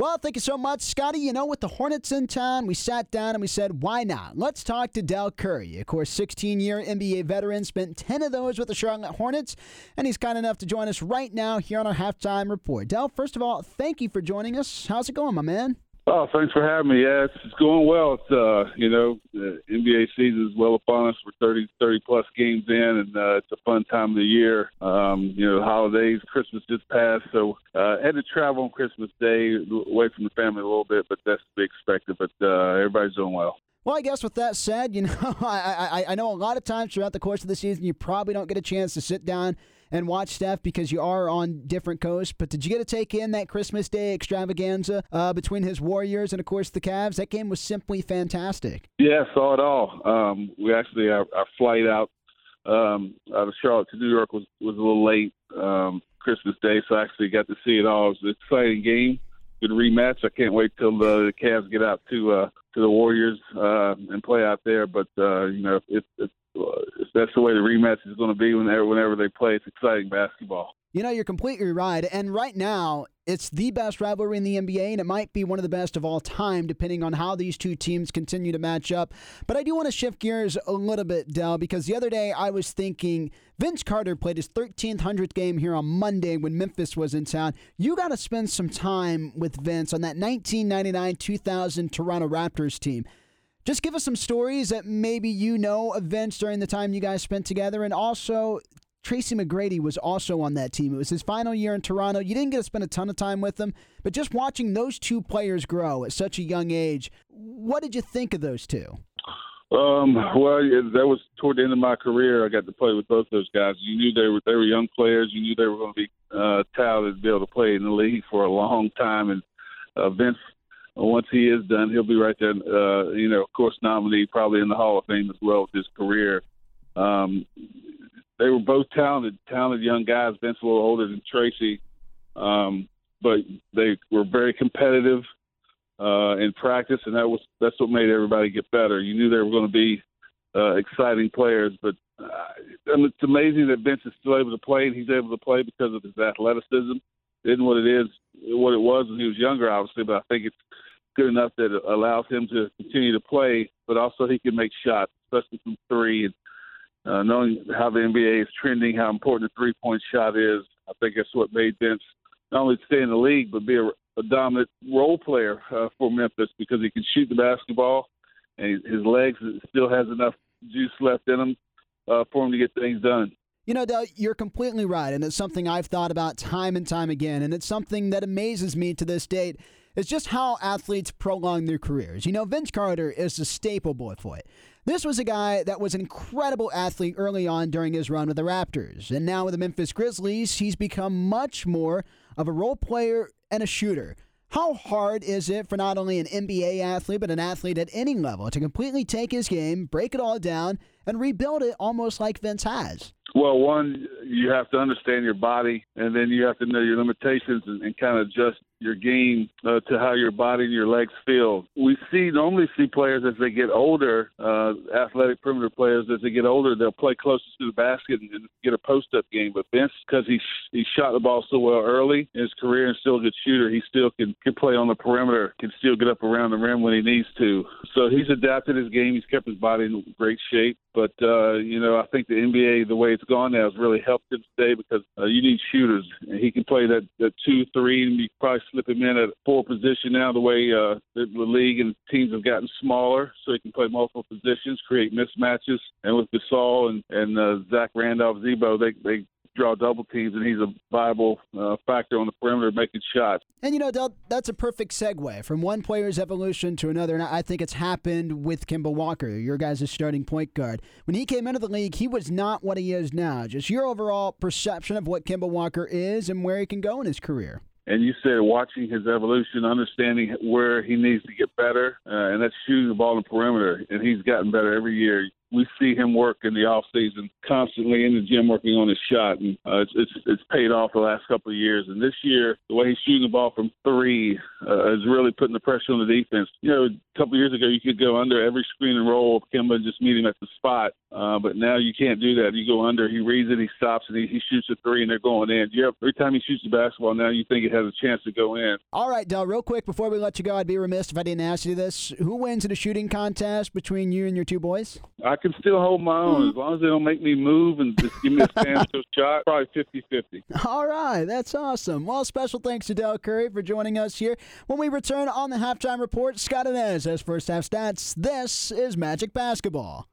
Well, thank you so much, Scotty. You know, with the Hornets in town, we sat down and we said, why not? Let's talk to Del Curry. Of course, 16-year NBA veteran, spent 10 of those with the Charlotte Hornets, and he's kind enough to join us right now here on our Halftime Report. Del, first of all, thank you for joining us. How's it going, my man? Oh, thanks for having me. Yeah, it's going well. It's, the NBA season is well upon us. We're 30-plus games in, and it's a fun time of the year. The holidays, Christmas just passed, so had to travel on Christmas Day, away from the family a little bit, but that's to be expected. But everybody's doing well. Well, I guess with that said, I know a lot of times throughout the course of the season you probably don't get a chance to sit down and watch stuff because you are on different coasts. But did you get to take in that Christmas Day extravaganza between his Warriors and, of course, the Cavs? That game was simply fantastic. Yeah, saw it all. We actually, our flight out of Charlotte to New York was a little late Christmas Day, so I actually got to see it all. It was an exciting game. Good rematch. I can't wait till the Cavs get out to the Warriors and play out there. But if that's the way the rematch is going to be whenever they play, it's exciting basketball. You know, you're completely right. And right now, it's the best rivalry in the NBA, and it might be one of the best of all time, depending on how these two teams continue to match up. But I do want to shift gears a little bit, Del, because the other day I was thinking Vince Carter played his 1,300th game here on Monday when Memphis was in town. You got to spend some time with Vince on that 1999-2000 Toronto Raptors team. Just give us some stories that maybe you know of Vince during the time you guys spent together, and also Tracy McGrady was also on that team. It was his final year in Toronto. You didn't get to spend a ton of time with him, but just watching those two players grow at such a young age, what did you think of those two? That was toward the end of my career. I got to play with both those guys. You knew they were young players. You knew they were going to be talented to be able to play in the league for a long time. And Vince, once he is done, he'll be right there. Of course, nominee probably in the Hall of Fame as well with his career. They were both talented young guys. Vince a little older than Tracy, but they were very competitive in practice, and that's what made everybody get better. You knew they were going to be exciting players, but it's amazing that Vince is still able to play, and he's able to play because of his athleticism. Isn't what it was when he was younger, obviously, but I think it's good enough that it allows him to continue to play, but also he can make shots, especially from three. And knowing how the NBA is trending, how important the three-point shot is, I think that's what made Vince not only stay in the league, but be a dominant role player for Memphis, because he can shoot the basketball, and his legs still has enough juice left in him for him to get things done. You know, Del, you're completely right, and it's something I've thought about time and time again, and it's something that amazes me to this date. It's just how athletes prolong their careers. You know, Vince Carter is the staple boy for it. This was a guy that was an incredible athlete early on during his run with the Raptors. And now with the Memphis Grizzlies, he's become much more of a role player and a shooter. How hard is it for not only an NBA athlete, but an athlete at any level to completely take his game, break it all down, and rebuild it almost like Vince has? Well, one, you have to understand your body, and then you have to know your limitations and kind of adjust your game to how your body and your legs feel. We normally see players as they get older, athletic perimeter players, as they get older, they'll play closer to the basket and get a post-up game. But Vince, because he shot the ball so well early in his career and still a good shooter, he still can play on the perimeter, can still get up around the rim when he needs to. So he's adapted his game. He's kept his body in great shape. But, I think the NBA, the way it's gone now, has really helped him stay, because you need shooters. And he can play that 2-3, and you probably slip him in at a 4 position now, the way the league and teams have gotten smaller, so he can play multiple positions, create mismatches. And with Gasol and Zach Randolph, Zebo, they draw double teams, and he's a viable factor on the perimeter making shots. And, Del, that's a perfect segue from one player's evolution to another, and I think it's happened with Kemba Walker, your guys' starting point guard. When he came into the league, he was not what he is now. Just your overall perception of what Kemba Walker is and where he can go in his career. And you said watching his evolution, understanding where he needs to get better, and that's shooting the ball in the perimeter. And he's gotten better every year. we see him work in the off season, constantly in the gym working on his shot, and it's paid off the last couple of years. And this year, the way he's shooting the ball from three is really putting the pressure on the defense. A couple of years ago, you could go under every screen and roll of Kemba and just meet him at the spot, but now you can't do that. You go under, he reads it, he stops it, he shoots a three, and they're going in. Every time he shoots the basketball, now you think it has a chance to go in. All right, Del, real quick before we let you go, I'd be remiss if I didn't ask you this. Who wins in a shooting contest between you and your two boys? I can still hold my own as long as they don't make me move and just give me a standstill shot. Probably 50-50. All right, that's awesome. Well, special thanks to Del Curry for joining us here. When we return on the Halftime Report, Scott Inez has first half stats. This is Magic Basketball.